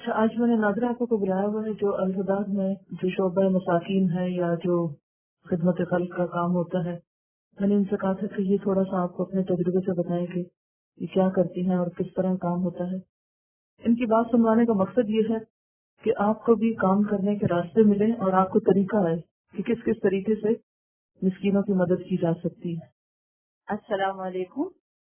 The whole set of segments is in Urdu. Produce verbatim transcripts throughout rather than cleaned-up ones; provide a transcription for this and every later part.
اچھا، آج میں نے ناظرہ آپ کو بلایا ہوا ہے جو الہدا میں جو شعبہ مساکین ہے یا جو خدمت خلق کا کام ہوتا ہے. میں نے ان سے کہا تھا کہ یہ تھوڑا سا آپ کو اپنے تجربے سے بتائیں کہ یہ کیا کرتی ہیں اور کس طرح کام ہوتا ہے. ان کی بات سنوانے کا مقصد یہ ہے کہ آپ کو بھی کام کرنے کے راستے ملیں اور آپ کو طریقہ آئے کہ کس کس طریقے سے مسکینوں کی مدد کی جا سکتی ہے. السلام علیکم.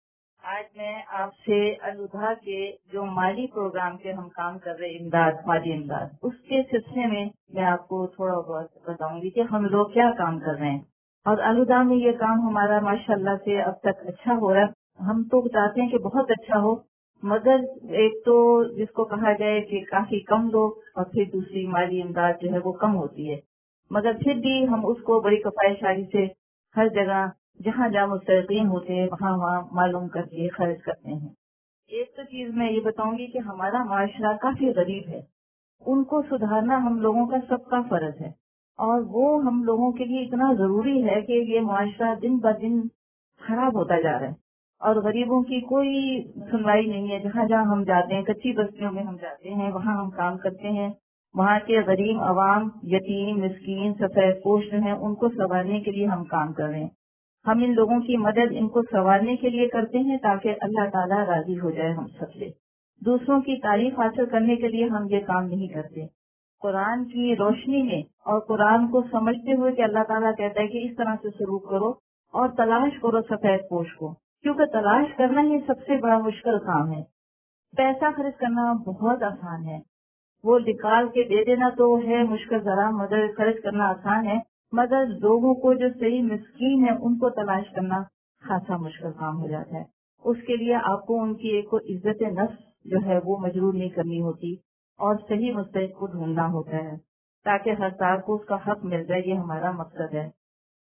آج میں آپ سے الہدا کے جو مالی پروگرام کے ہم کام کر رہے امداد مالی امداد اس کے سلسلے میں میں آپ کو تھوڑا بہت بتاؤں گی کہ ہم لوگ کیا کام کر رہے ہیں. اور الہدا میں یہ کام ہمارا ماشاءاللہ سے اب تک اچھا ہو رہا ہے. ہم تو چاہتے ہیں کہ بہت اچھا ہو، مگر ایک تو جس کو کہا جائے کہ کافی کم لوگ اور پھر دوسری مالی امداد جو ہے وہ کم ہوتی ہے، مگر پھر بھی ہم اس کو بڑی کفایشاری سے ہر جگہ جہاں جہاں مستحقین ہوتے ہیں وہاں وہاں معلوم کر کے خرچ کرتے ہیں. ایک تو چیز میں یہ بتاؤں گی کہ ہمارا معاشرہ کافی غریب ہے، ان کو سدھارنا ہم لوگوں کا سب کا فرض ہے، اور وہ ہم لوگوں کے لیے اتنا ضروری ہے کہ یہ معاشرہ دن بہ دن خراب ہوتا جا رہا ہے اور غریبوں کی کوئی سنوائی نہیں ہے. جہاں جہاں ہم جاتے ہیں، کچی بستیوں میں ہم جاتے ہیں، وہاں ہم کام کرتے ہیں. وہاں کے غریب عوام، یتیم، مسکین، سفید پوش جو ہیں ان کو سنوارنے کے لیے ہم کام کر رہے ہیں. ہم ان لوگوں کی مدد ان کو سنوارنے کے لیے کرتے ہیں تاکہ اللہ تعالیٰ راضی ہو جائے ہم سب سے. دوسروں کی تعریف حاصل کرنے کے لیے ہم یہ کام نہیں کرتے. قرآن کی روشنی میں اور قرآن کو سمجھتے ہوئے کہ اللہ تعالیٰ کہتا ہے کہ اس طرح سے سلوک کرو اور تلاش کرو سفید پوش کو، کیونکہ تلاش کرنا ہی سب سے بڑا مشکل کام ہے. پیسہ خرچ کرنا بہت آسان ہے، وہ نکال کے دے دینا تو ہے مشکل ذرا، مگر خرچ کرنا آسان ہے. مگر لوگوں کو جو صحیح مسکین ہے ان کو تلاش کرنا خاصا مشکل کام ہو جاتا ہے. اس کے لیے آپ کو ان کی ایک عزت نفس جو ہے وہ مجرور نہیں کرنی ہوتی اور صحیح مستحق کو ڈھونڈنا ہوتا ہے تاکہ ہر سال کو اس کا حق مل جائے. یہ ہمارا مقصد ہے.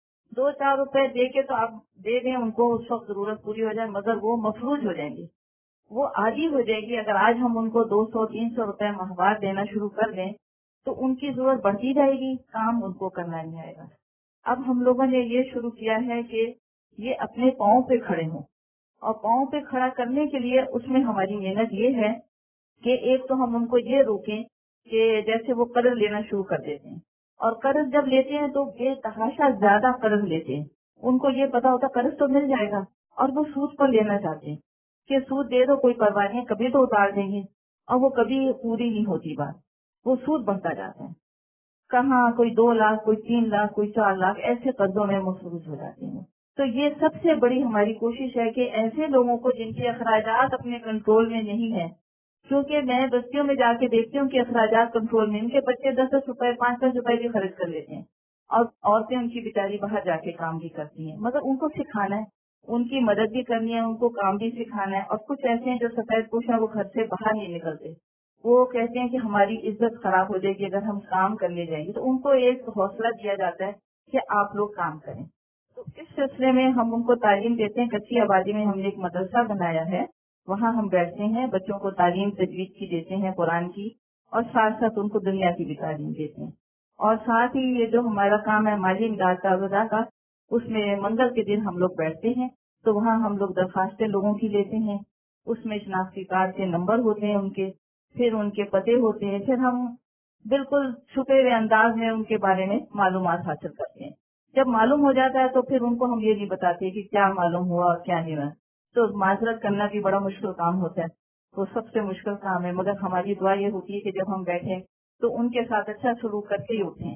دو چار روپے دے کے تو آپ دے دیں ان کو، اس وقت ضرورت پوری ہو جائے، مگر وہ مفلوج ہو جائیں گے، وہ عادی ہو جائے گی. اگر آج ہم ان کو دو سو تین سو روپے ماہوار دینا شروع کر دیں تو ان کی ضرورت بڑھتی جائے گی، کام ان کو کرنا نہیں آئے گا. اب ہم لوگوں نے یہ شروع کیا ہے کہ یہ اپنے پاؤں پہ کھڑے ہوں، اور پاؤں پہ کھڑا کرنے کے لیے اس میں ہماری محنت یہ ہے کہ ایک تو ہم ان کو یہ روکیں کہ جیسے وہ قرض لینا شروع کر دیتے ہیں، اور قرض جب لیتے ہیں تو بے تحاشا زیادہ قرض لیتے ہیں. ان کو یہ پتا ہوتا قرض تو مل جائے گا اور وہ سود پر لینا چاہتے ہیں کہ سود دے دو کوئی پرواہ نہیں، کبھی تو اتار دیں گے، اور وہ کبھی پوری نہیں ہوتی بات، وہ سود بڑھتا جاتا ہے. کہاں کوئی دو لاکھ کوئی تین لاکھ کوئی چار لاکھ ایسے قرضوں میں مصروف ہو جاتے ہیں. تو یہ سب سے بڑی ہماری کوشش ہے کہ ایسے لوگوں کو جن کے اخراجات اپنے کنٹرول میں نہیں ہیں، کیونکہ میں بستیوں میں جا کے دیکھتی ہوں کہ اخراجات کنٹرول میں، ان کے بچے دس دس روپے پانچ پانچ روپے بھی خرچ کر لیتے ہیں، اور عورتیں ان کی بیچاری باہر جا کے کام بھی کرتی ہیں. مگر ان کو سکھانا ہے، ان کی مدد بھی کرنی ہے، ان کو کام بھی سکھانا ہے. اور کچھ ایسے ہیں جو سفید پوش ہیں، وہ گھر سے باہر نہیں نکلتے، وہ کہتے ہیں کہ ہماری عزت خراب ہو جائے گی اگر ہم کام کرنے جائیں گے. تو ان کو ایک حوصلہ دیا جاتا ہے کہ آپ لوگ کام کریں. تو اس سلسلے میں ہم ان کو تعلیم دیتے ہیں. کچی آبادی میں ہم نے ایک مدرسہ بنایا ہے، وہاں ہم بیٹھتے ہیں، بچوں کو تعلیم تجوید کی دیتے ہیں، قرآن کی، اور ساتھ ساتھ ان کو دنیا کی بھی تعلیم دیتے ہیں. اور ساتھ ہی یہ جو ہمارا کام ہے مالی امداد کا الہدا کا، اس میں منگل کے دن ہم لوگ بیٹھتے ہیں تو وہاں ہم لوگ درخواستیں لوگوں کی لیتے ہیں. اس میں شناختی کارڈ کے نمبر ہوتے ہیں ان کے، پھر ان کے پتے ہوتے ہیں، پھر ہم بالکل چھپے ہوئے انداز میں ان کے بارے میں معلومات حاصل کرتے ہیں. جب معلوم ہو جاتا ہے تو پھر ان کو ہم یہ نہیں بتاتے کہ کیا معلوم ہوا اور کیا نہیں ہوا. تو معذرت کرنا بھی بڑا مشکل کام ہوتا ہے، وہ سب سے مشکل کام ہے. مگر ہماری دعا یہ ہوتی ہے کہ جب ہم بیٹھیں تو ان کے ساتھ اچھا سلوک کرتے ہی اٹھیں.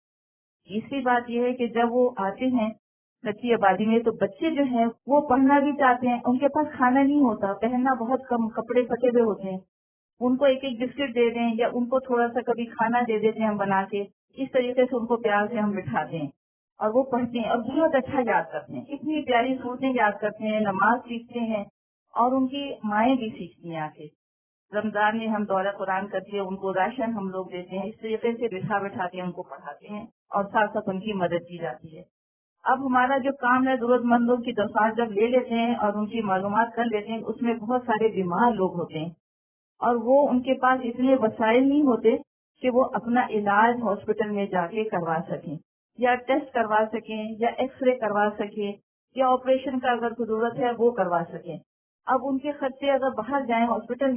تیسری بات یہ ہے کہ جب وہ آتے ہیں کچی آبادی میں تو بچے جو ہیں وہ پڑھنا بھی چاہتے ہیں، ان کے پاس کھانا نہیں ہوتا، پہننا بہت کم، کپڑے پھٹے ہوئے ہوتے ہیں. ان کو ایک ایک بسکٹ دے دیں یا ان کو تھوڑا سا کبھی کھانا دے دیتے ہیں ہم بنا کے، اس طریقے سے ان کو پیار سے ہم بٹھاتے ہیں اور وہ پڑھتے ہیں اور بہت اچھا یاد کرتے ہیں. اتنی پیاری صورتیں یاد کرتے ہیں، نماز سیکھتے ہیں، اور ان کی مائیں بھی سیکھتی ہیں. آ کے رمضان میں ہم دورہ قرآن کر کے ان کو راشن ہم لوگ دیتے ہیں. اس طریقے سے بٹھا بٹھا کے ان کو پڑھاتے ہیں اور ساتھ ساتھ ان کی مدد کی جاتی ہے. اب ہمارا جو کام ہے ضرورت مندوں کی درخواست جب لے لیتے ہیں اور ان کی معلومات کر لیتے ہیں، اس میں بہت سارے بیمار لوگ ہوتے ہیں اور وہ ان کے پاس اتنے وسائل نہیں ہوتے کہ وہ اپنا علاج ہاسپٹل میں جا کے کروا سکیں یا ٹیسٹ کروا سکیں یا ایکس رے کروا سکیں یا آپریشن کا اگر ضرورت ہے وہ کروا سکیں. اب ان کے خرچے اگر باہر جائیں ہاسپٹل میں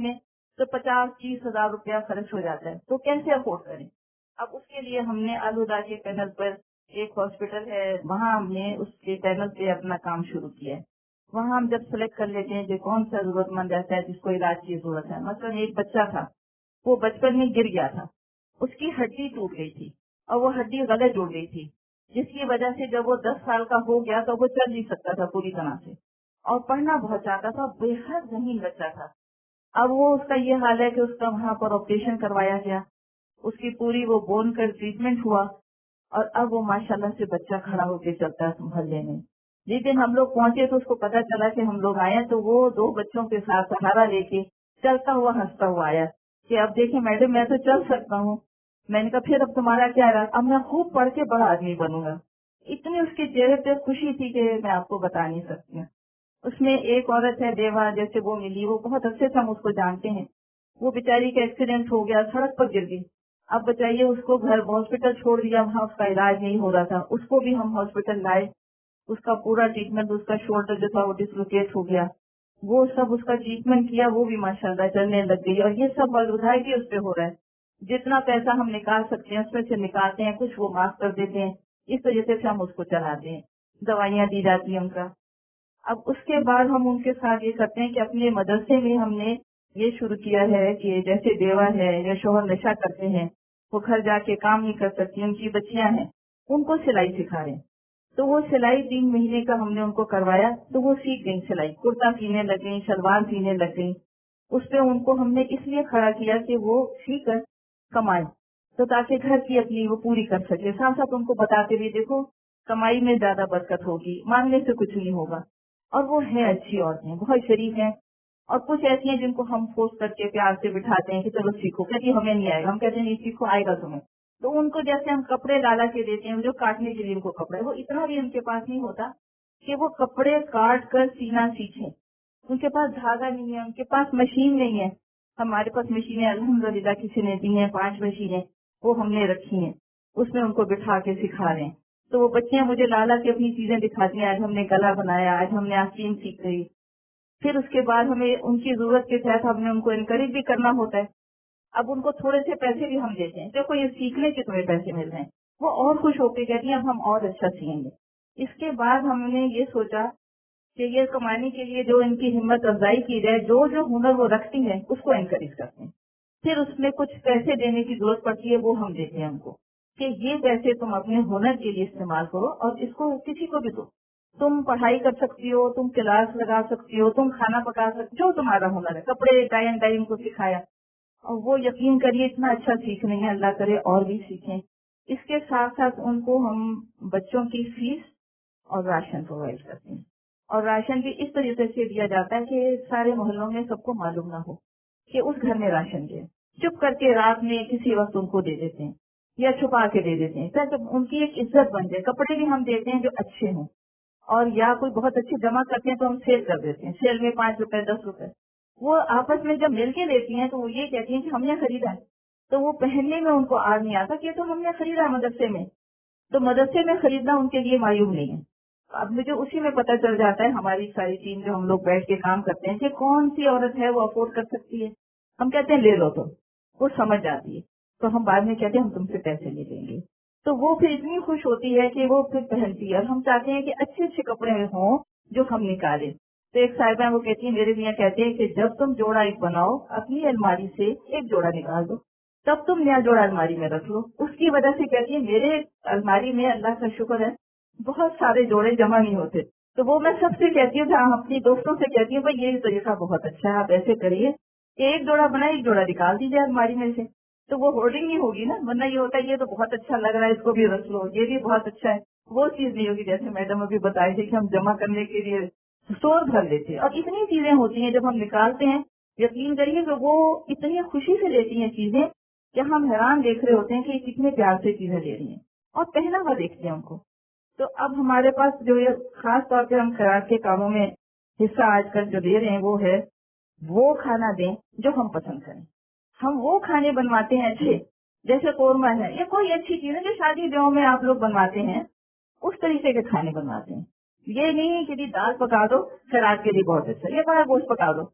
تو پچاس تیس ہزار روپیہ خرچ ہو جاتا ہے، تو کیسے افورڈ کریں؟ اب اس کے لیے ہم نے الہدا کے پینل پر ایک ہاسپٹل ہے، وہاں ہم نے اس کے پینل پہ اپنا کام شروع کیا ہے. وہاں ہم جب سلیکٹ کر لیتے ہیں کہ کون سا ضرورت مند رہتا ہے جس کو علاج کی ضرورت ہے. مثلاً ایک بچہ تھا، وہ بچپن میں گر گیا تھا، اس کی ہڈی ٹوٹ گئی تھی اور وہ ہڈی غلط جڑ گئی تھی، جس کی وجہ سے جب وہ دس سال کا ہو گیا تو وہ چل نہیں سکتا تھا پوری طرح سے، اور پڑھنا بہت چاہتا تھا، بے حد ذہین بچہ تھا. اب وہ اس کا یہ حال ہے کہ اس کا وہاں پر آپریشن کروایا گیا، اس کی پوری وہ بون کا ٹریٹمنٹ ہوا، اور اب وہ ماشاءاللہ سے بچہ کھڑا ہو کے چلتا ہے محلے میں. جس دن ہم لوگ پہنچے تو اس کو پتا چلا کہ ہم لوگ آئے تو وہ دو بچوں کے ساتھ سہارا لے کے چلتا ہوا ہنستا ہوا آیا کہ اب دیکھیں میڈم میں تو چل سکتا ہوں. میں نے کہا پھر اب تمہارا کیا رہا؟ اب میں خوب پڑھ کے بڑا آدمی بنوں گا. اتنی اس کے چہرے پہ خوشی تھی کہ میں آپ کو بتا نہیں سکتی ہوں. اس میں ایک عورت ہے دیوا، جیسے وہ ملی، وہ بہت اچھے سے ہم اس کو جانتے ہیں. وہ بیچاری کا ایکسیڈنٹ ہو گیا، سڑک پر گر گئی. اب بتائیے اس کو گھر ہاسپٹل چھوڑ دیا، وہاں اس کا علاج نہیں ہو رہا تھا، اس کو بھی ہم ہاسپٹل لائے، اس کا پورا ٹریٹمنٹ، اس کا شولڈر جو تھا وہ ڈسلوکیٹ ہو گیا، وہ سب اس کا ٹریٹمنٹ کیا، وہ بھی ماشاءاللہ چلنے لگ گئی. اور یہ سب الوداعی کی اس پہ ہو رہا ہے. جتنا پیسہ ہم نکال سکتے ہیں اس میں سے نکالتے ہیں، کچھ وہ معاف کر دیتے ہیں، اس طریقے سے ہم اس کو چلاتے ہیں. دوائیاں دی جاتی ہیں ان کا. اب اس کے بعد ہم ان کے ساتھ یہ کرتے ہیں کہ اپنے مدرسے میں ہم نے یہ شروع کیا ہے کہ جیسے بیوہ ہے یا شوہر نشہ کرتے ہیں، وہ گھر جا کے کام نہیں کر سکتی، ان کی بچیاں ہیں، ان کو سلائی سکھا رہے ہیں. تو وہ سلائی تین مہینے کا ہم نے ان کو کروایا، تو وہ سیکھ گئی سلائی، کرتا سینے لگ گئی، شلوار سینے لگ گئی. اس پہ ان کو ہم نے اس لیے کھڑا کیا کہ وہ سیکھ کر کمائے، تو تاکہ گھر کی اپنی وہ پوری کر سکے. ساتھ ساتھ ان کو بتاتے بھی دیکھو کمائی میں زیادہ برکت ہوگی، مانگنے سے کچھ نہیں ہوگا. اور وہ ہے اچھی عورتیں، بہت شریف ہیں. اور کچھ ایسی ہیں جن کو ہم فورس کر کے پیار سے بٹھاتے ہیں کہ چلو سیکھو، کہتی ہمیں نہیں آئے گا، ہم کہتے ہیں نہیں سیکھو، آئے گا تمہیں. تو ان کو جیسے ہم کپڑے لالا کے دیتے ہیں، جو کاٹنے کے لیے ان کو کپڑے، وہ اتنا بھی ان کے پاس نہیں ہوتا کہ وہ کپڑے کاٹ کر سینا سیکھیں. ان کے پاس دھاگا نہیں ہے، ان کے پاس مشین نہیں ہے. ہمارے پاس مشینیں الحمدللہ کسی نے دی ہیں، پانچ مشینیں وہ ہم نے رکھی ہیں، اس میں ان کو بٹھا کے سکھا رہے ہیں. تو وہ بچیاں مجھے لالا کے اپنی چیزیں دکھاتی ہیں، آج ہم نے گلا بنایا، آج ہم نے آستین سیکھ گئی. پھر اس کے بعد ہمیں ان کی ضرورت کے تحت ہم نے ان کو انکریج بھی کرنا ہوتا ہے. اب ان کو تھوڑے سے پیسے بھی ہم دیتے ہیں، دیکھو یہ سیکھنے کے تمہیں پیسے مل رہے ہیں. وہ اور خوش ہو کے کہتی ہیں اب ہم اور اچھا سیکھیں گے. اس کے بعد ہم نے یہ سوچا کہ یہ کمانے کے لیے جو ان کی ہمت افزائی کی جائے، جو جو ہنر وہ رکھتی ہیں اس کو انکریج کرتے ہیں. پھر اس میں کچھ پیسے دینے کی ضرورت پڑتی ہے، وہ ہم دیتے ہیں ان کو کہ یہ پیسے تم اپنے ہنر کے لیے استعمال کرو، اور اس کو کسی کو بھی دو. تم پڑھائی کر سکتی ہو، تم کلاس لگا سکتی ہو، تم کھانا پکا سکتی ہو، جو تمہارا ہنر ہے. کپڑے ڈائی اینڈ ڈائی ان کو سکھایا، اور وہ یقین کریے اتنا اچھا سیکھ رہی ہیں، اللہ کرے اور بھی سیکھیں. اس کے ساتھ ساتھ ان کو ہم بچوں کی فیس اور راشن پرووائڈ کرتے ہیں. اور راشن بھی اس طریقے سے دیا جاتا ہے کہ سارے محلوں میں سب کو معلوم نہ ہو کہ اس گھر میں راشن دے. چپ کر کے رات میں کسی وقت ان کو دے دیتے ہیں یا چھپا کے دے دیتے ہیں تاکہ ان کی ایک عزت بن جائے. کپڑے بھی ہم دیتے ہیں جو اچھے ہوں، اور یا کوئی بہت اچھے جمع کرتے ہیں تو ہم سیل کر دیتے ہیں، سیل میں پانچ روپے دس روپے. وہ آپس میں جب مل کے لیتی ہیں تو وہ یہ کہتی ہیں کہ ہم نے خریدا ہے، تو وہ پہننے میں ان کو آر نہیں آتا کہ تو ہم نے خریدا مدرسے میں. تو مدرسے میں خریدنا ان کے لیے معیوب نہیں ہے. اب مجھے اسی میں پتہ چل جاتا ہے، ہماری ساری ٹیم جو ہم لوگ بیٹھ کے کام کرتے ہیں کہ کون سی عورت ہے وہ افورڈ کر سکتی ہے. ہم کہتے ہیں لے لو، تو وہ سمجھ جاتی ہے. تو ہم بعد میں کہتے ہیں ہم تم سے پیسے لے لیں گے. تو وہ پھر اتنی خوش ہوتی ہے کہ وہ پھر پہنتی ہے. اور ہم چاہتے ہیں کہ اچھے اچھے کپڑے ہوں جو ہم نکالیں. تو ایک صاحبہ وہ کہتی ہیں، میرے میاں کہتے ہیں کہ جب تم جوڑا ایک بناؤ، اپنی الماری سے ایک جوڑا نکال دو، تب تم نیا جوڑا الماری میں رکھ لو. اس کی وجہ سے کہتی ہے میرے الماری میں اللہ کا شکر ہے بہت سارے جوڑے جمع نہیں ہوتے. تو وہ میں سب سے کہتی ہوں کہ ہم اپنی دوستوں سے کہتی ہوں بھائی یہ طریقہ بہت اچھا ہے، آپ ایسے کریے کہ ایک جوڑا بنائے، ایک جوڑا نکال دیجیے الماری میں سے، تو وہ ہولڈنگ نہیں ہوگی نا. ورنہ یہ ہوتا ہے یہ تو بہت اچھا لگ رہا ہے، اس کو بھی رکھ لو، یہ بھی بہت اچھا ہے. وہ چیز نہیں ہوگی جیسے میڈم ابھی بتائی تھی کہ ہم جمع کرنے کے لیے اسٹور بھر لیتے ہیں. اور اتنی چیزیں ہوتی ہیں جب ہم نکالتے ہیں، یقین کریے کہ وہ اتنی خوشی سے لیتی ہیں چیزیں کہ ہم حیران دیکھ رہے ہوتے ہیں کہ یہ کتنے پیار سے چیزیں لے رہی ہیں، اور پہنا ہوا دیکھتے ہیں ان کو. تو اب ہمارے پاس جو یہ خاص طور پہ ہم خیرات کے کاموں میں حصہ آج کل جو دے رہے ہیں وہ ہے وہ کھانا دیں جو ہم پسند کریں. ہم وہ کھانے بنواتے ہیں اچھے، جیسے قورمہ ہے یا کوئی اچھی چیز ہے جو شادی بیاہوں میں آپ لوگ بنواتے ہیں، اس طریقے کے کھانے بنواتے ہیں. یہ نہیں کہ جی دال پکا دو خیرات کے لیے بہت اچھا، یہ بڑا گوشت پکا دو،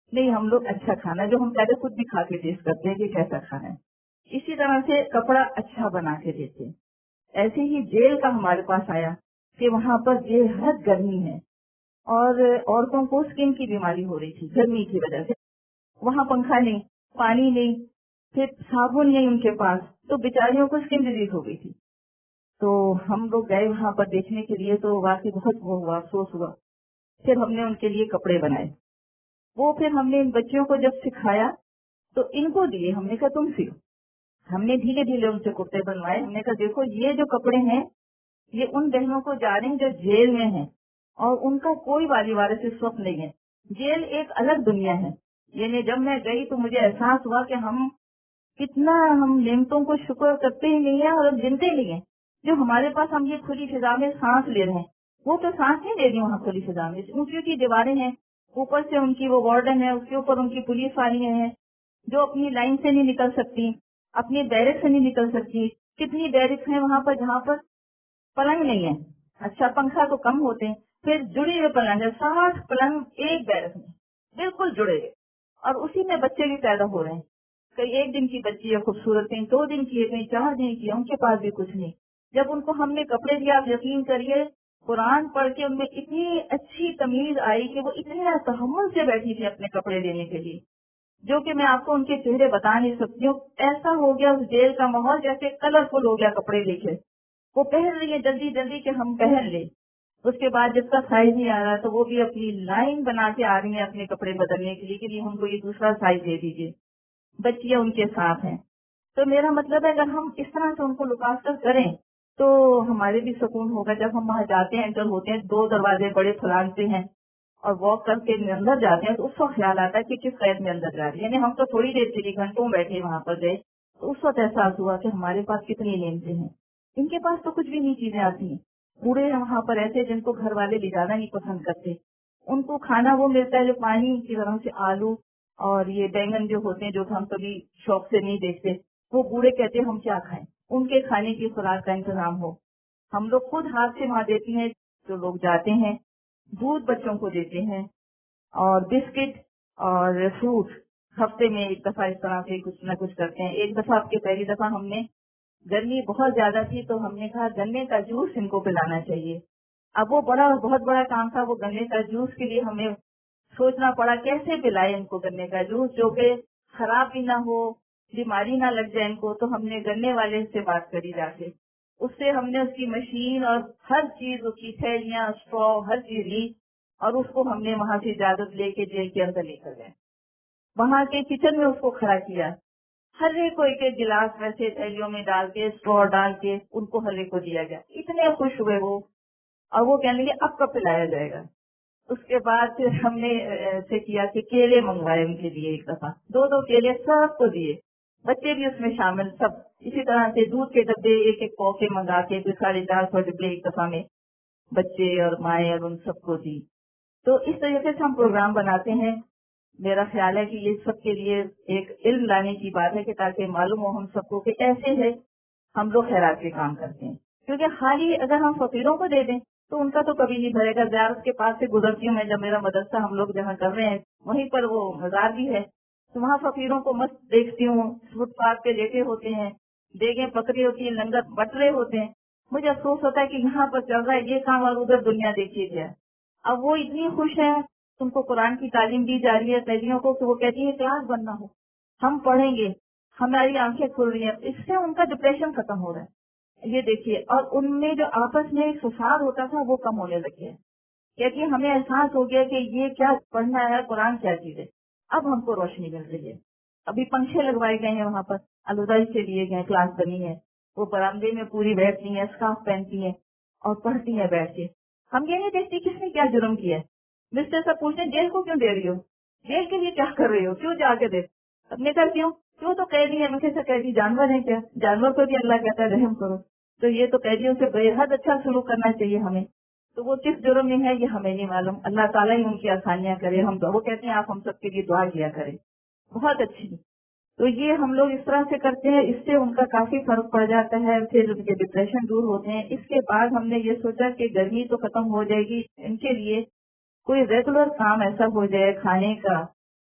نہیں ہم لوگ اچھا کھانا جو ہم پہلے خود بھی کھا کے ٹیسٹ کرتے ہیں کہ کیسا کھانا ہے، اسی طرح سے کپڑا اچھا بنا کے دیتے ہیں۔ ایسے ہی جیل کا ہمارے پاس آیا کہ وہاں پر بے حد گرمی ہے اور عورتوں کو اسکن کی بیماری ہو رہی تھی گرمی کی وجہ سے، وہاں پنکھا نہیں، پانی نہیں، پھر صابن نہیں ان کے پاس، تو بیچاریوں کو اسکن ڈیزیز ہو گئی تھی۔ تو ہم لوگ گئے وہاں پر دیکھنے کے لیے، تو واقعی بہت وہ ہوا، افسوس ہوا۔ پھر ہم نے ان کے لیے کپڑے بنائے، وہ پھر ہم نے ان بچوں کو جب سکھایا تو ان کو دیے، ہم نے کہا تم سیو۔ ہم نے دھیرے دھیرے ان سے کرتے بنوائے، ہم نے کہا دیکھو یہ جو کپڑے ہیں یہ ان بہنوں کو جا رہے ہیں جو جیل میں ہیں اور ان کا کوئی والی وارث اس وقت نہیں ہے۔ جیل ایک الگ دنیا ہے، یعنی جب میں گئی تو مجھے احساس ہوا کہ ہم کتنا ہم نعمتوں کو شکر کرتے ہی نہیں ہیں اور ہم گنتے نہیں ہیں۔ جو ہمارے پاس ہم یہ کھلی فضا میں سانس لے رہے ہیں، وہ تو سانس نہیں لے رہی وہاں کھلی فضا میں، اونچی اونچی دیواریں ہیں، اوپر سے ان کی وہ وارڈن ہے، اس کے اوپر ان کی پولیس والی ہیں جو اپنی لائن سے نہیں نکل سکتی، اپنی بیرک سے نہیں نکل سکتی۔ کتنی بیرکس ہیں وہاں پر جہاں پر پلنگ نہیں ہے، اچھا پنکھا تو کم ہوتے ہیں، پھر جڑے ہوئے پلنگ ہے، ساٹھ پلنگ ایک بیرک میں بالکل جڑے ہوئے، اور اسی میں بچے بھی پیدا ہو رہے ہیں۔ کئی ایک دن کی بچی ہے خوبصورت، کہیں دو دن کی ہے، کہیں چار دن کی ہے، ان کے پاس بھی کچھ نہیں۔ جب ان کو ہم نے کپڑے دیا، آپ یقین کریے قرآن پڑھ کے ان میں اتنی اچھی تمیز آئی کہ وہ اتنے تحمل سے بیٹھی تھی اپنے کپڑے دینے کے لیے، جو کہ میں آپ کو ان کے چہرے بتا نہیں سکتی ہوں۔ ایسا ہو گیا اس جیل کا ماحول جیسے کلرفل ہو گیا کپڑے لے کے، وہ پہن رہی ہے جلدی جلدی کہ ہم پہن لیں۔ اس کے بعد جب تک سائز نہیں آ رہا تو وہ بھی اپنی لائن بنا کے آ رہی ہیں اپنے کپڑے بدلنے کے لیے کہ نہیں ہم کو یہ دوسرا سائز دے دیجیے، بچیاں ان کے ساتھ ہیں۔ تو میرا مطلب ہے اگر ہم اس طرح سے ان کو لک آفٹر کریں تو ہمارے بھی سکون ہوگا۔ جب ہم وہاں جاتے ہیں، انٹر ہوتے ہیں، دو دروازے بڑے پھلانتے ہیں اور واک کر کے اندر جاتے ہیں تو اس وقت خیال آتا ہے کہ کس قید میں اندر جا رہی ہے، یعنی ہم تو تھوڑی دیر کے لیے گھنٹوں بیٹھے وہاں پر گئے تو اس وقت احساس ہوا کہ ہمارے پاس کتنی نعمتیں ہیں، ان کے پاس تو کچھ بھی نہیں چیزیں آتی ہیں۔ بوڑھے وہاں پر ایسے جن کو گھر والے لے جانا نہیں پسند کرتے، ان کو کھانا وہ ملتا ہے جو پانی کی طرح سے آلو اور یہ بینگن جو ہوتے ہیں جو ہم کبھی شوق سے نہیں دیکھتے، وہ بوڑھے کہتے ہیں ہم کیا کھائیں، ان کے کھانے کی خوراک کا انتظام ہو۔ ہم لوگ خود ہاتھ سے وہاں دیتی ہیں، جو لوگ جاتے ہیں دودھ بچوں کو دیتے ہیں اور بسکٹ اور فروٹ، ہفتے میں ایک دفعہ اس طرح سے کچھ نہ کچھ کرتے ہیں۔ ایک دفعہ آپ کے پہلی دفعہ ہم نے، گرمی بہت زیادہ تھی تو ہم نے کہا گنے کا جوس ان کو پلانا چاہیے۔ اب وہ بڑا بہت بڑا کام تھا، وہ گنے کا جوس کے لیے ہمیں سوچنا پڑا کیسے پلائے ان کو گنے کا جوس جو کہ خراب بھی نہ ہو، بیماری نہ لگ جائے ان کو۔ تو ہم نے گنے والے سے بات کری جا کے، اس سے ہم نے اس کی مشین اور ہر چیز، اس کی تھیلیاں، اسٹرا، ہر چیز لی اور اس کو ہم نے وہاں سے اجازت لے کے جیل کے اندر لے کر گئے۔ وہاں کے کچن میں اس کو کھڑا کیا، ہر ایک کو ایک ایک گلاس ویسے تھیلیوں میں ڈال کے، اسٹرا ڈال کے ان کو ہر ایک کو دیا گیا۔ اتنے خوش ہوئے وہ، اور وہ کہنے لگے اب کب پلایا جائے گا۔ اس کے بعد پھر ہم نے ایسے کیا کہ کیلے منگوائے ان کے لیے، ایک دفعہ دو دو کیلے سب کو دیے، بچے بھی اس میں شامل سب۔ اسی طرح سے دودھ کے ڈبے ایک ایک پو کے منگا کے پھر ساڑھے چار سو ڈبے ایک دفعہ میں بچے اور مائیں اور ان سب کو دی۔ تو اس طریقے سے ہم پروگرام بناتے ہیں۔ میرا خیال ہے کہ یہ سب کے لیے ایک علم لانے کی بات ہے کہ تاکہ معلوم ہو ہم سب کو کہ ایسے ہے ہم لوگ خیرات کے کام کرتے ہیں، کیونکہ خالی اگر ہم فقیروں کو دے دیں تو ان کا تو کبھی نہیں بھرے گا۔ زیارت کے پاس سے گزرتی ہوں میں، جب میرا مدرسہ ہم لوگ جہاں کر رہے ہیں وہیں پر وہ مزار بھی ہے، تو وہاں فقیروں کو مست دیکھتی ہوں، فٹ پاتھ پہ لیٹے ہوتے ہیں، دیگیں پکڑی ہوتی ہیں، لنگر بٹ رہے ہوتے ہیں۔ مجھے افسوس ہوتا ہے کہ یہاں پر چل رہا ہے یہ کام اور ادھر دنیا دیکھیے کیا۔ اب وہ اتنی خوش ہیں، تم کو قرآن کی تعلیم دی جا رہی ہے قیدیوں کو کہ وہ کہتی ہے کلاس بننا ہو، ہم پڑھیں گے، ہماری آنکھیں کھل رہی ہیں، اس سے ان کا ڈپریشن ختم ہو رہا ہے۔ یہ دیکھیے، اور ان میں جو آپس میں فساد ہوتا تھا وہ کم ہونے لگ گیا، کہتی ہمیں احساس ہو گیا کہ یہ کیا پڑھنا ہے، قرآن کیا چیز ہے، اب ہم کو روشنی مل رہی ہے۔ ابھی پنکھے لگوائے گئے ہیں وہاں پر، الوداعی سے لیے گئے، کلاس بنی ہے، وہ برآمدے میں پوری بیٹھتی ہیں، اسکارف پہنتی ہیں اور پڑھتی ہیں بیٹھ کے۔ ہم یہ نہیں دیکھتی کس نے کیا جرم کیا ہے۔ مسٹر صاحب پوچھتے ہیں جیل کو کیوں دے رہی ہو، جیل کے لیے کیا کر رہی ہو، کیوں جا کے دے؟ اپنے کر کیوں کیوں تو قیدی ہے، مجھے سے قیدی جانور ہیں کیا، جانور کو بھی اللہ کہتا ہے رحم کرو، تو یہ تو قیدیوں سے بے حد اچھا سلوک کرنا چاہیے ہمیں۔ تو وہ کس جرم میں ہے یہ ہمیں نہیں معلوم، اللہ تعالیٰ ہی ان کی آسانیاں کرے۔ ہم وہ کہتے ہیں آپ ہم سب کے لیے دعا کیا کریں، بہت اچھی۔ تو یہ ہم لوگ اس طرح سے کرتے ہیں، اس سے ان کا کافی فرق پڑ جاتا ہے، پھر ان کے ڈپریشن دور ہوتے ہیں۔ اس کے بعد ہم نے یہ سوچا کہ گرمی تو ختم ہو جائے گی، ان کے لیے کوئی ریگولر کام ایسا ہو جائے کھانے کا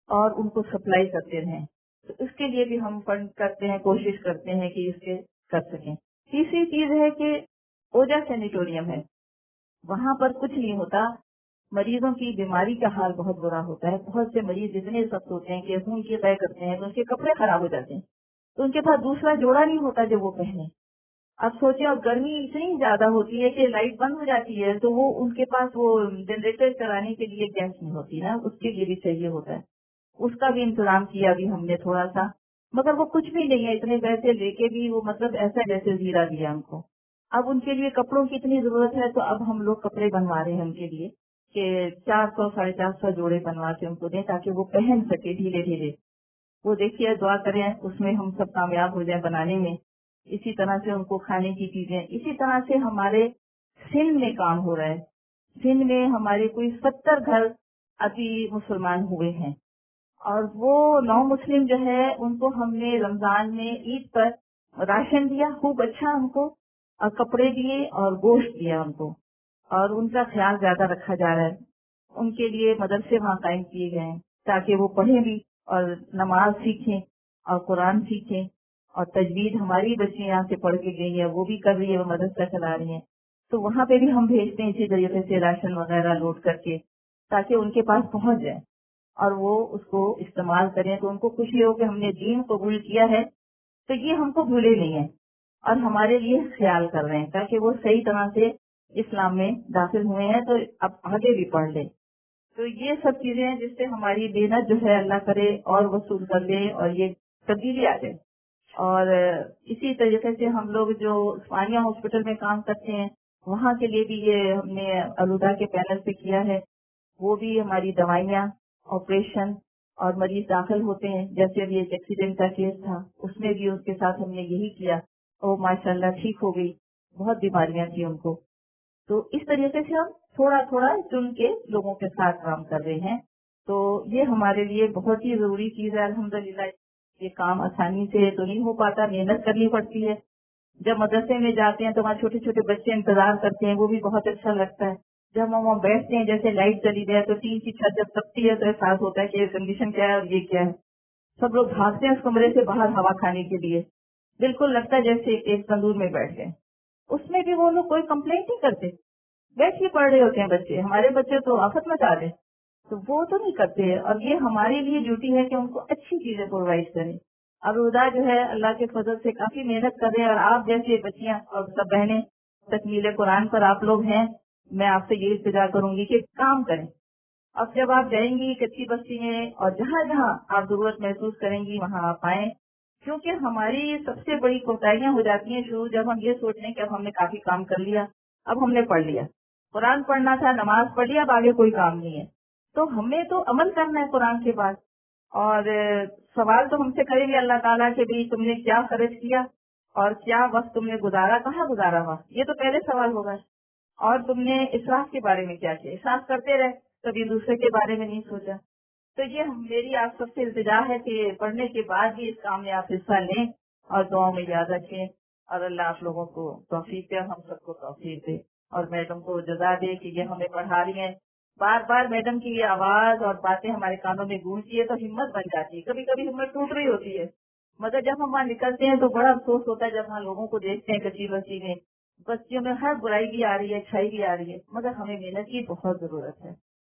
اور ان کو سپلائی کرتے رہیں. تو اس کے لیے بھی ہم فنڈ کرتے ہیں, کوشش کرتے ہیں کہ اس کے کر سکیں. تیسری چیز ہے کہ اوجا سینیٹوریم ہے, وہاں پر کچھ نہیں ہوتا, مریضوں کی بیماری کا حال بہت برا ہوتا ہے. بہت سے مریض اتنے سخت ہوتے ہیں کہ خون کی طے کرتے ہیں تو ان کے کپڑے خراب ہو جاتے ہیں, تو ان کے پاس دوسرا جوڑا نہیں ہوتا جو وہ پہنے. اب سوچیں, اور گرمی اتنی زیادہ ہوتی ہے کہ لائٹ بند ہو جاتی ہے تو وہ ان کے پاس وہ جنریٹر چلانے کے لیے گیس نہیں ہوتی نا, اس کے لیے بھی چاہیے ہوتا ہے. اس کا بھی انتظام کیا بھی ہم نے تھوڑا سا, مگر وہ کچھ بھی نہیں ہے. اتنے پیسے لے کے بھی وہ مطلب ایسا جیسے زیرا دیا ہم کو. اب ان کے لیے کپڑوں کی اتنی ضرورت ہے تو اب ہم لوگ کپڑے بنوا رہے ہیں ان کے لیے کہ چار سو ساڑھے چار سو جوڑے بنوا کے ان کو دیں تاکہ وہ پہن سکے دھیرے دھیرے. وہ دیکھیے, دعا کریں اس میں ہم سب کامیاب ہو جائیں بنانے میں. اسی طرح سے ان کو کھانے کی چیزیں, اسی طرح سے ہمارے سندھ میں کام ہو رہا ہے. سندھ میں ہمارے کوئی ستر گھر ابھی مسلمان ہوئے ہیں, اور وہ نو مسلم جو ہے ان کو ہم نے رمضان میں عید پر راشن دیا خوب اچھا ان کو, اور کپڑے دیے اور گوشت دیا ان کو, اور ان کا خیال زیادہ رکھا جا رہا ہے. ان کے لیے مدرسے وہاں قائم کیے گئے ہیں تاکہ وہ پڑھیں بھی اور نماز سیکھیں اور قرآن سیکھیں, اور تجوید ہماری بچی یہاں سے پڑھ کے گئی ہے, وہ بھی کر رہی ہے, وہ مدرسہ چلا رہی ہیں. تو وہاں پہ بھی ہم بھیجتے ہیں اسی طریقے سے راشن وغیرہ لوٹ کر کے تاکہ ان کے پاس پہنچ جائے اور وہ اس کو استعمال کریں, تو ان کو خوشی ہو کہ ہم نے دین قبول کیا ہے تو یہ ہم کو بھولے نہیں ہیں اور ہمارے لیے خیال کر رہے ہیں تاکہ وہ صحیح طرح سے اسلام میں داخل ہوئے ہیں تو اب آگے بھی پڑھ لیں. تو یہ سب چیزیں ہیں جس سے ہماری محنت جو ہے اللہ کرے اور وصول کر لے اور یہ تبدیلی آ جائے. اور اسی طریقے سے ہم لوگ جو عثمانیہ ہاسپٹل میں کام کرتے ہیں وہاں کے لیے بھی یہ ہم نے آلودہ کے پینل پہ کیا ہے. وہ بھی ہماری دوائیاں, آپریشن اور مریض داخل ہوتے ہیں, جیسے ابھی ایک ایکسیڈنٹ کا کیس تھا اس میں بھی اس کے ساتھ ہم نے یہی کیا, وہ ماشاء اللہ ٹھیک ہو گئی. بہت بیماریاں تھیں ان کو. تو اس طریقے سے ہم تھوڑا تھوڑا چن کے لوگوں کے ساتھ کام کر رہے ہیں. تو یہ ہمارے لیے بہت ہی ضروری چیز ہے. الحمدللہ یہ کام آسانی سے تو نہیں ہو پاتا, محنت کرنی پڑتی ہے. جب مدرسے میں جاتے ہیں تو وہاں چھوٹے چھوٹے بچے انتظار کرتے ہیں, وہ بھی بہت اچھا لگتا ہے. جب ہم وہاں بیٹھتے ہیں, جیسے لائٹ چلی جائے تو ٹین کی چھت جب تپتی ہے تو احساس ہوتا ہے کہ یہ کنڈیشن کیا ہے اور یہ کیا ہے. سب لوگ بھاگتے ہیں اس کمرے سے باہر ہوا کھانے کے لیے, بالکل لگتا ہے جیسے ایک تندور میں بیٹھ گئے. اس میں بھی وہ لوگ کوئی کمپلینٹ نہیں کرتے, بیٹھ کے پڑھ رہے ہوتے ہیں بچے. ہمارے بچے تو آفت مچا دیں تو وہ تو نہیں کرتے, اور یہ ہماری لیے ڈیوٹی ہے کہ ان کو اچھی چیزیں پرووائڈ کریں. اب ردا جو ہے اللہ کے فضل سے کافی محنت کر رہے ہیں, اور آپ جیسے بچیاں اور سب بہنیں تکمیل قرآن پر آپ لوگ ہیں, میں آپ سے یہ التجا کروں گی کہ کام کریں. اب جب آپ جائیں گی کچی بستی میں اور جہاں جہاں آپ ضرورت محسوس کریں گی وہاں آپ آئیں, کیونکہ ہماری سب سے بڑی کوتاہیاں ہو جاتی ہیں شروع جب ہم یہ سوچ لیں کہ اب ہم نے کافی کام کر لیا, اب ہم نے پڑھ لیا, قرآن پڑھنا تھا, نماز پڑھ لیا, اب آگے کوئی کام نہیں ہے. تو ہمیں تو عمل کرنا ہے قرآن کے بعد, اور سوال تو ہم سے کریں گے اللہ تعالیٰ کہ بھائی تم نے کیا خرچ کیا اور کیا وقت تم نے گزارا, کہاں گزارا ہوا, یہ تو پہلے سوال ہوگا. اور تم نے اسراف کے بارے میں کیا کیا, اسراف کرتے رہے کبھی دوسرے کے بارے میں نہیں سوچا. تو یہ میری آپ سب سے التجا ہے کہ پڑھنے کے بعد بھی اس کام میں آپ حصہ لیں اور دعاؤں میں یاد رکھیں, اور اللہ آپ لوگوں کو توفیق دے, ہم سب کو توفیق دے, اور میڈم کو جزا دے کہ یہ ہمیں پڑھا رہی ہیں. بار بار میڈم کی یہ آواز اور باتیں ہمارے کانوں میں گونجتی ہے تو ہمت بن جاتی ہے. کبھی کبھی ہمت ٹوٹ رہی ہوتی ہے, مگر جب ہم وہاں نکلتے ہیں تو بڑا افسوس ہوتا ہے جب ہم لوگوں کو دیکھتے ہیں کچی بستی میں بستیوں میں ہر برائی بھی آ رہی ہے, اچھائی بھی آ رہی ہے, مگر ہمیں محنت کی بہت ضرورت ہے.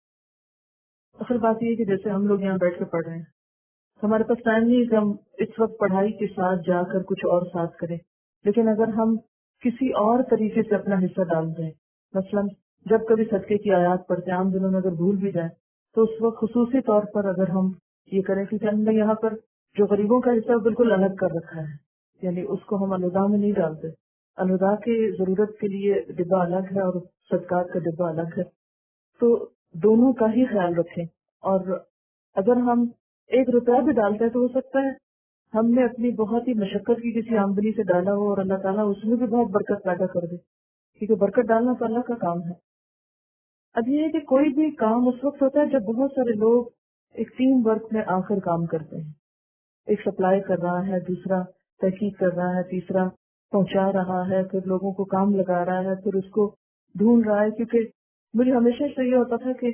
اصل بات یہ ہے کہ جیسے ہم لوگ یہاں بیٹھ کے پڑھ رہے ہیں, ہمارے پاس ٹائم نہیں کہ ہم اس وقت پڑھائی کے ساتھ جا کر کچھ اور ساتھ کریں. لیکن اگر ہم کسی اور طریقے سے اپنا حصہ ڈال دیں, مثلاً جب کبھی صدقے کی آیات پڑھتے ہیں, عام دنوں میں اگر بھول بھی جائیں تو اس وقت خصوصی طور پر اگر ہم یہ کریں, کیونکہ ہم نے یہاں پر جو غریبوں کا حصہ بالکل الگ کر رکھا ہے, یعنی اس کو ہم الوداع میں نہیں ڈالتے. الوداع کی ضرورت کے لیے ڈبہ الگ ہے اور صدقات کا ڈبہ الگ ہے, تو دونوں کا ہی خیال رکھیں. اور اگر ہم ایک روپیہ بھی ڈالتے ہیں تو ہو سکتا ہے ہم نے اپنی بہت ہی مشقت کی کسی آمدنی سے ڈالا ہو اور اللہ تعالیٰ اس میں بھی بہت برکت پیدا کر دے, کیونکہ برکت ڈالنا تو اللہ کا کام ہے. اب یہ ہے کہ کوئی بھی کام اس وقت ہوتا ہے جب بہت سارے لوگ ایک ٹیم ورک میں آ کر کام کرتے ہیں. ایک سپلائی کر رہا ہے, دوسرا تحقیق کر رہا ہے, تیسرا پہنچا رہا ہے, پھر لوگوں کو کام لگا رہا ہے, پھر اس کو ڈھونڈ رہا ہے. کیونکہ مجھے ہمیشہ سے یہ ہوتا تھا کہ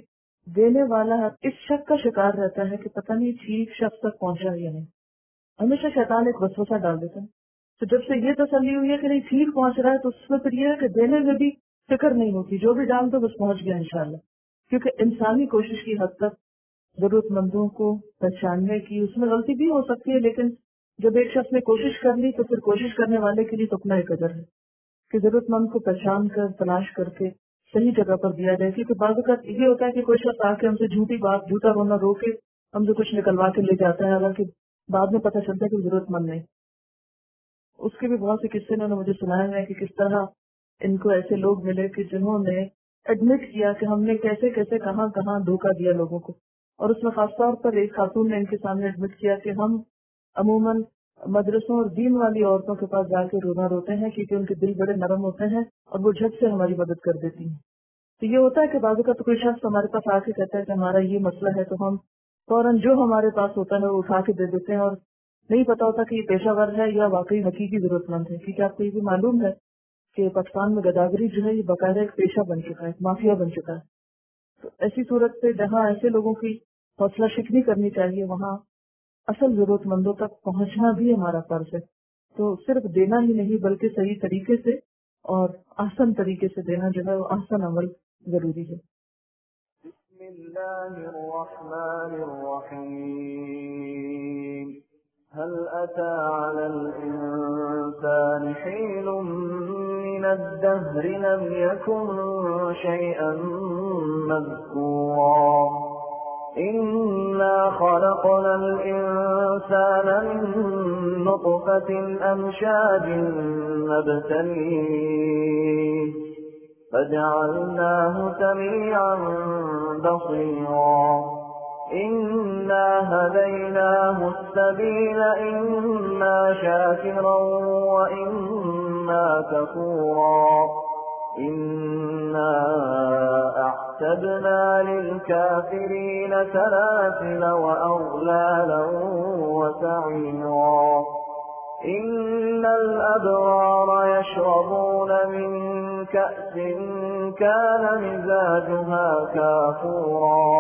देने वाला इस शक का शिकार रहता है कि पता नहीं ठीक शख्स तक पहुंचा या नहीं। हमेशा शैतान एक वसवसा डाल देता है। तो जब से ये तसल्ली हुई है कि नहीं ठीक पहुंच रहा है, तो उसमें फिर ये है कि देने में भी फिक्र नहीं होती, जो भी डाल दो बस पहुंच गया इंशाल्लाह। क्योंकि इंसानी कोशिश की हद तक जरूरतमंदों को पहचानने की उसमें गलती भी हो सकती है, लेकिन जब एक शख्स ने कोशिश कर ली तो फिर कोशिश करने वाले के लिए तो अपना एक अजर है कि जरूरतमंद को पहचान कर तलाश करके सही जगह पर दिया जाए। क्योंकि बाज़ वक़्त ये होता है कि कोई शख्स आके हमसे झूठी बात, झूठा रोना रो के हमसे कुछ निकलवा के ले जाता है, हालांकि बाद में पता चलता है कि जरूरतमंद नहीं। उसके भी बहुत से किस्से इन्होंने मुझे सुनाए हैं कि किस तरह इनको ऐसे लोग मिले कि जिन्होंने एडमिट किया कि हमने कैसे कैसे कहां कहां धोखा दिया लोगों को। और उसमें खासतौर पर एक खातून ने इनके सामने एडमिट किया कि हम अमूमन मदरसों और दीन वाली औरतों के पास जाके रोना रोते हैं क्योंकि उनके दिल बड़े नरम होते हैं और वो झट से हमारी मदद कर देती हैं। तो ये होता है कि बाजू का तो कोई शख्स हमारे पास आके कहता है कि हमारा ये मसला है, तो हम फौरन जो हमारे पास होता है वो उठा के दे देते हैं और नहीं पता होता कि ये पेशावर है या वाकई हकीकी जरूरतमंद है। क्योंकि आपको ये भी मालूम है कि पाकिस्तान में गदागरी जो है ये बाकायदा एक पेशा बन चुका है, माफिया बन चुका है। तो ऐसी सूरत से जहाँ ऐसे लोगों की हौसला शिकनी करनी चाहिए, वहाँ असल जरूरतमंदों तक पहुंचना भी हमारा फर्ज है। तो सिर्फ देना ही नहीं बल्कि सही तरीके से और आसान तरीके से देना जो है वो आसान अमल जरूरी है। هل أتى على الإنسان حين من الدهر لم يكن شيئا مذكورا إنا خلقنا الإنسان من نطفة أمشاج نبتليه فجعلناه سميعا بصيرا إنا هديناه السبيل إما شاكرا وإما كفورا إنا أعتدنا للكافرين سلاسل وأغلالا وسعيرا إن الأبرار يشربون من كأس كان مزاجها كافورا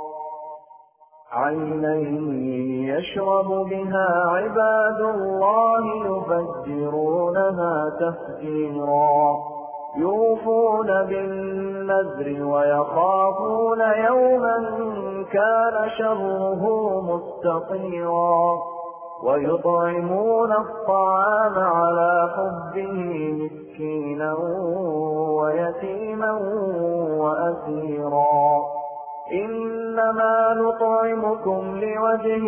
عينا يشرب بها عباد الله يفجرونها تفجيرا يوفون بالنذر ويخافون يوما كان شره مستطيرا ويطعمون الطعام على حبه مسكينا ويتيما وأسيرا إنما نطعمكم لوجه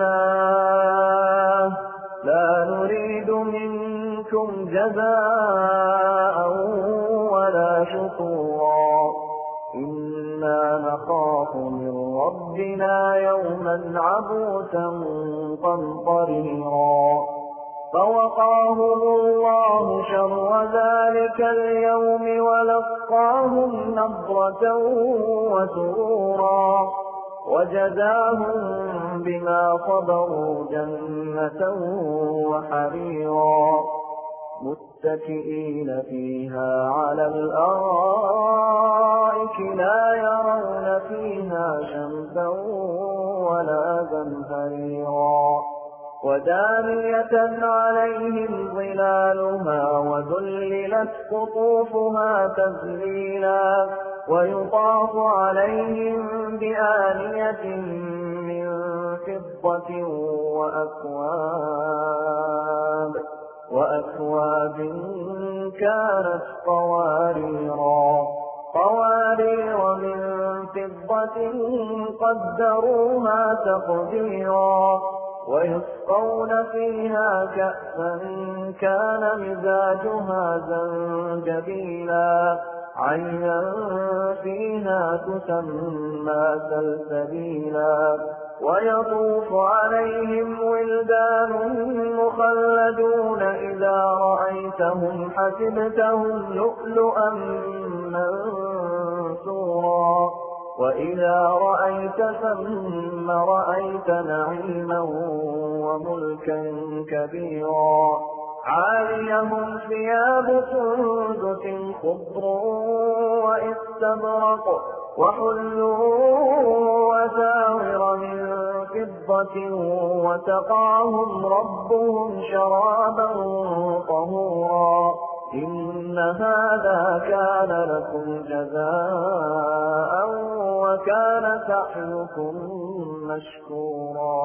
الله لا نريد منكم جزاء ولا شكورا إنا نخاف من ربنا يوما عبوسا قمطريرا فوقاهم الله شر ذلك اليوم ولقاهم نضرة وسرورا وجزاهم بما صبروا جنة وحريرا متكئين فيها على الأرائك لا يرون فيها شمسا ولا زمهريرا ودانية عليهم ظلالها وذللت قطوفها تذليلا ويطاف عليهم بآنية من فضة وأكواب وأكواب كانت قواريرا قوارير من فضة قدروها تقديرا ويسقون فيها كأسا كان مزاجها زنجبيلا عينا فيها تسمى سلسبيلا ويطوف عليهم ولدان مخلدون إذا رأيتهم حسبتهم لؤلؤا منثورا وإذا رأيت ثم رأيت نعيما وملكا كبيرا عاليهم ثياب سندس خضر واستبرق وحلوا أساور من فضة وسقاهم ربهم شرابا طهورا إن هذا كان لكم جزاء وكان سعيكم مشكورا.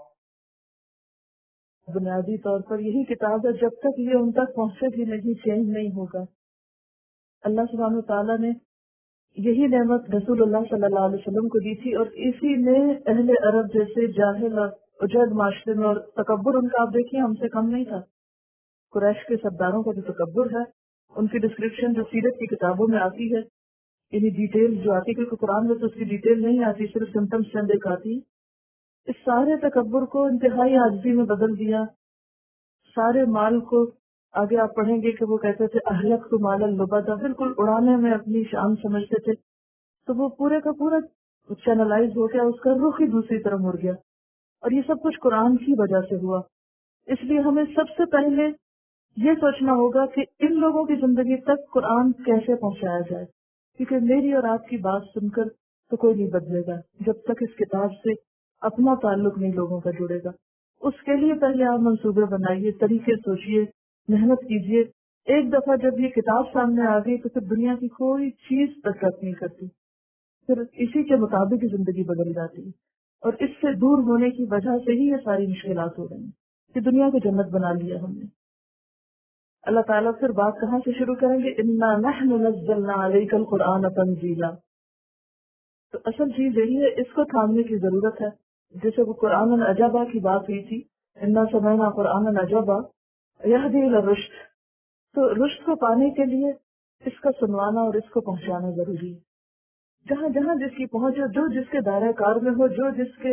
بنیادی طور پر یہی کتاب ہے، جب تک یہ ان تک پہنچے گی نہیں چینج نہیں ہوگا. اللہ سبحانہ تعالیٰ نے یہی نعمت رسول اللہ صلی اللہ علیہ وسلم کو دی تھی، اور اسی نے اہل عرب جیسے جاہل اور اجد معاشرے میں، اور تکبر ان کا آپ دیکھیے ہم سے کم نہیں تھا. قریش کے سرداروں کا جو تکبر ہے، ان کی ڈسکرپشن جو سیرت کی کتابوں میں آتی ہے، یعنی ڈیٹیل جو آتی ہے، کیونکہ قرآن میں تو اس کی ڈیٹیل نہیں آتی، صرف سمٹمس چند ایک آتی. اس سارے تکبر کو انتہائی عاجزی میں بدل دیا. سارے مال کو آگے آپ پڑھیں گے کہ وہ کہتے تھے اہلک تو مال اللبدا، بالکل اڑانے میں اپنی شان سمجھتے تھے. تو وہ پورے کا پورا چینلائز ہو گیا، اس کا رخ ہی دوسری طرف مڑ گیا. اور یہ سب کچھ قرآن کی وجہ سے ہوا. اس لیے ہمیں سب سے پہلے یہ سوچنا ہوگا کہ ان لوگوں کی زندگی تک قرآن کیسے پہنچایا جائے، کیونکہ میری اور آپ کی بات سن کر تو کوئی نہیں بدلے گا جب تک اس کتاب سے اپنا تعلق نہیں لوگوں کا جڑے گا. اس کے لیے پہلے آپ منصوبے بنائیے، طریقے سوچیے، محنت کیجیے. ایک دفعہ جب یہ کتاب سامنے آ گئی تو پھر دنیا کی کوئی چیز ترقی نہیں کرتی، پھر اسی کے مطابق زندگی بدل جاتی ہے. اور اس سے دور ہونے کی وجہ سے ہی یہ ساری مشکلات ہو رہی ہیں کہ دنیا کو جنت بنا لیا ہم نے. اللہ تعالیٰ پھر بات کہاں سے شروع کریں گے؟ انا نحن نزلنا علیک القرآن تنزیلا. تو اصل چیز یہی ہے، اس کو تھامنے کی ضرورت ہے. جیسے وہ قرآن عجبا کی بات ہوئی تھی، انا سمعنا قرآن عجبا یہدی الی الرشد. تو رشد کو پانے کے لیے اس کا سنوانا اور اس کو پہنچانا ضروری ہے. جہاں جہاں جس کی پہنچ ہو، جو جس کے دائرہ کار میں ہو، جو جس کے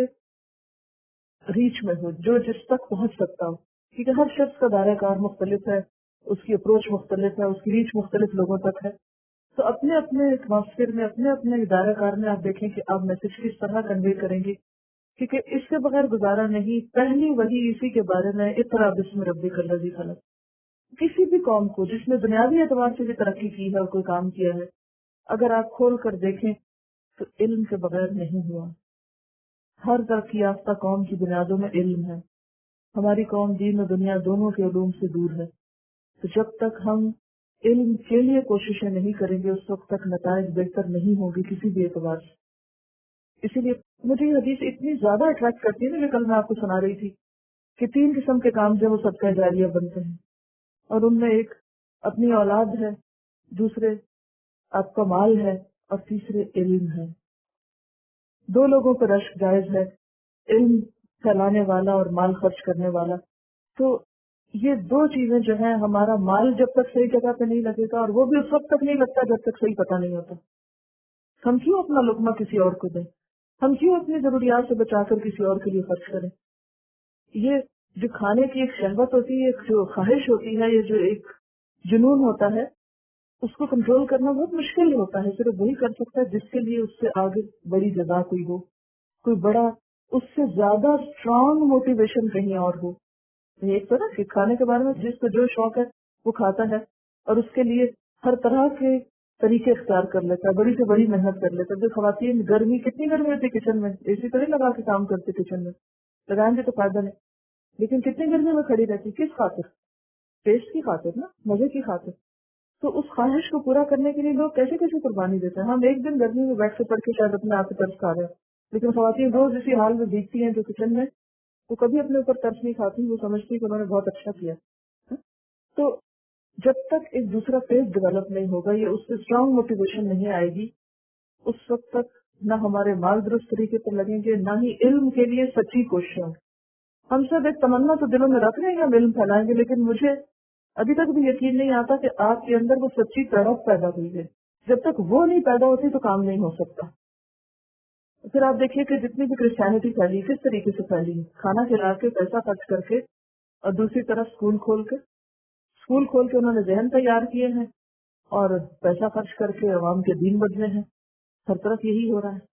ریچ میں ہو، جو جس تک پہنچ سکتا ہو. کیونکہ ہر شخص کا دائرہ کار مختلف ہے، اس کی اپروچ مختلف ہے، اس کی ریچ مختلف لوگوں تک ہے. تو اپنے اپنے ایٹماسفیئر میں، اپنے اپنے دائرہ کار میں آپ دیکھیں کہ آپ میسج کس طرح کنوے کریں گے، کیونکہ اس کے بغیر گزارا نہیں. پہلی وحی اسی کے بارے میں اقرا بسم ربک الذی خلق. کسی بھی قوم کو جس نے بنیادی اعتبار سے بھی ترقی کی ہے اور کوئی کام کیا ہے، اگر آپ کھول کر دیکھیں تو علم کے بغیر نہیں ہوا. ہر ترقی یافتہ قوم کی بنیادوں میں علم ہے. ہماری قوم دین و دنیا دونوں کے علوم سے دور ہے. تو جب تک ہم علم کے لیے کوششیں نہیں کریں گے، اس وقت تک نتائج بہتر نہیں ہوں گے کسی بھی اعتبار سے. اسی لیے مجھے یہ حدیث اتنی زیادہ اٹریکٹ کرتی ہے نا، کہ کل میں آپ کو سنا رہی تھی کہ تین قسم کے کام جو وہ صدقہ جاریہ بنتے ہیں، اور ان میں ایک اپنی اولاد ہے، دوسرے آپ کا مال ہے، اور تیسرے علم ہے. دو لوگوں پر رشک جائز ہے، علم پھیلانے والا اور مال خرچ کرنے والا. تو یہ دو چیزیں جو ہیں، ہمارا مال جب تک صحیح جگہ پہ نہیں لگے گا، اور وہ بھی اس وقت تک نہیں لگتا جب تک صحیح پتہ نہیں ہوتا. ہم کیوں اپنا لقمہ کسی اور کو دیں؟ ہم کیوں اپنی ضروریات سے بچا کر کسی اور کے لیے خرچ کریں؟ یہ جو کھانے کی ایک شہوت ہوتی ہے، ایک جو خواہش ہوتی ہے، یہ جو ایک جنون ہوتا ہے، اس کو کنٹرول کرنا بہت مشکل ہوتا ہے. صرف وہی کر سکتا ہے جس کے لیے اس سے آگے بڑی جزا کوئی ہو، کوئی بڑا اس سے زیادہ اسٹرانگ موٹیویشن کہیں اور ہو. ایک تو نا کہ کھانے کے بارے میں جس کو جو شوق ہے وہ کھاتا ہے، اور اس کے لیے ہر طرح کے طریقے اختیار کر لیتا ہے، بڑی سے بڑی محنت کر لیتا ہے. جو خواتین گرمی کتنی گرمی ہوتی ہے کچن میں، اے سی تو نہیں لگا کے کام کرتے کچن میں، لگائیں گے تو فائدہ نہیں، لیکن کتنی گرمی میں کھڑی رہتی، کس خاطر؟ ٹیسٹ کی خاطر نا، مزے کی خاطر. تو اس خواہش کو پورا کرنے کے لیے لوگ کیسے کیسے قربانی دیتے ہیں. ہم ایک دن گرمی میں بیٹھ کے پڑھ کے شاید اپنے آپ کو ترس کھا رہے ہیں، لیکن خواتین روز اسی حال میں دیکھتی ہیں جو کچن میں، وہ کبھی اپنے اوپر ترس نہیں کھاتی، وہ سمجھتی کہ انہوں نے بہت اچھا کیا. تو جب تک ایک دوسرا فیز ڈیولپ نہیں ہوگا، یہ اس سے اسٹرانگ موٹیویشن نہیں آئے گی، اس وقت تک نہ ہمارے مال درست طریقے پر لگیں گے، نہ ہی علم کے لیے سچی کوششیں. ہم سب ایک تمنا تو دلوں میں رکھ رہے ہیں کہ ہم علم پھیلائیں گے، لیکن مجھے ابھی تک بھی یقین نہیں آتا کہ آپ کے اندر وہ سچی تڑپ پیدا ہوئی ہے. جب تک وہ نہیں پیدا ہوتی تو کام نہیں ہو سکتا. پھر آپ دیکھیے کہ جتنی بھی کرسچینٹی پھیلی کس طریقے سے پھیلی، کھانا کھلا کے، پیسہ خرچ کر کے، اور دوسری طرف اسکول کھول کے اسکول کھول کے انہوں نے ذہن تیار کیے ہیں، اور پیسہ خرچ کر کے عوام کے دین بدلے ہیں. ہر طرف یہی ہو رہا ہے.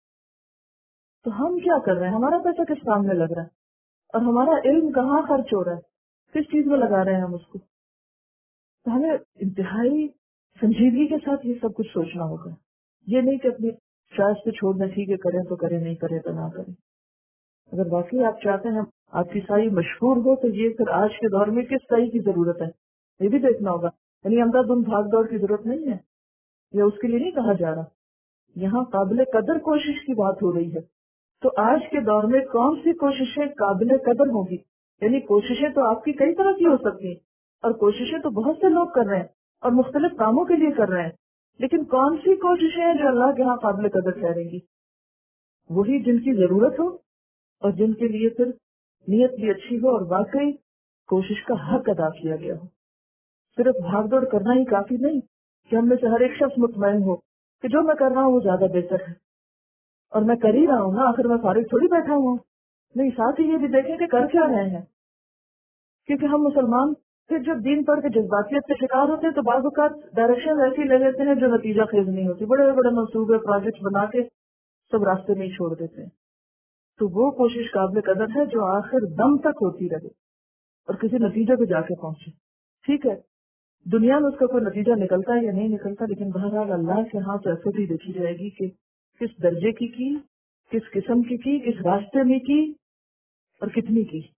تو ہم کیا کر رہے ہیں؟ ہمارا پیسہ کس کام میں لگ رہا ہے، اور ہمارا علم کہاں خرچ ہو رہا ہے؟ کس چیز میں لگا رہے ہیں ہم اس کو. تو ہمیں انتہائی سنجیدگی کے ساتھ یہ سب کچھ سوچنا ہوگا. یہ نہیں کہ اپنی چوائس پہ چھوڑنا ٹھیک ہے کریں تو کریں نہیں کریں تو نہ کریں. اگر واقعی آپ چاہتے ہیں آپ کی سائی مشہور ہو تو یہ پھر آج کے دور میں کس سائی کی ضرورت ہے یہ بھی دیکھنا ہوگا. یعنی اندھا دھند بھاگ دوڑ کی ضرورت نہیں ہے, یہ اس کے لیے نہیں کہا جا رہا. یہاں قابل قدر کوشش کی بات ہو رہی ہے. تو آج کے دور میں کون سی کوششیں قابل قدر ہوں گی؟ یعنی کوششیں تو آپ کی کئی طرح کی ہو سکتی ہیں, اور کوششیں تو بہت سے لوگ کر رہے ہیں اور مختلف کاموں کے لیے کر رہے ہیں, لیکن کون سی کوششیں ہیں جو اللہ کے ہاں قابل قدر ٹھہریں گی؟ وہی جن کی ضرورت ہو اور جن کے لیے پھر نیت بھی اچھی ہو اور واقعی کوشش کا حق ادا کیا گیا ہو. صرف بھاگ دوڑ کرنا ہی کافی نہیں کہ ہم میں سے ہر ایک شخص مطمئن ہو کہ جو میں کر رہا ہوں وہ زیادہ بہتر ہے اور میں کر ہی رہا ہوں نا, آخر میں فارغ تھوڑی بیٹھا ہوں. نہیں, ساتھ ہی یہ بھی دیکھیں کہ کر کیا رہے ہیں. کیونکہ ہم مسلمان پھر جب دین پر کے جذباتیت سے شکار ہوتے ہیں تو بعض اوقات ڈائریکشن ایسی لے لیتے ہیں جو نتیجہ خیز نہیں ہوتی. بڑے بڑے منصوبے پروجیکٹ بنا کے سب راستے میں ہی چھوڑ دیتے ہیں. تو وہ کوشش قابل قدر ہے جو آخر دم تک ہوتی رہے اور کسی نتیجے پہ جا کے پہنچے. ٹھیک ہے, دنیا میں اس کا کوئی نتیجہ نکلتا ہے یا نہیں نکلتا, لیکن بہرحال اللہ کے ہاں سے ایسے بھی دیکھی جائے گی کہ کس درجے کی کی, کس قسم کی کی, کس راستے میں کی اور کتنی کی.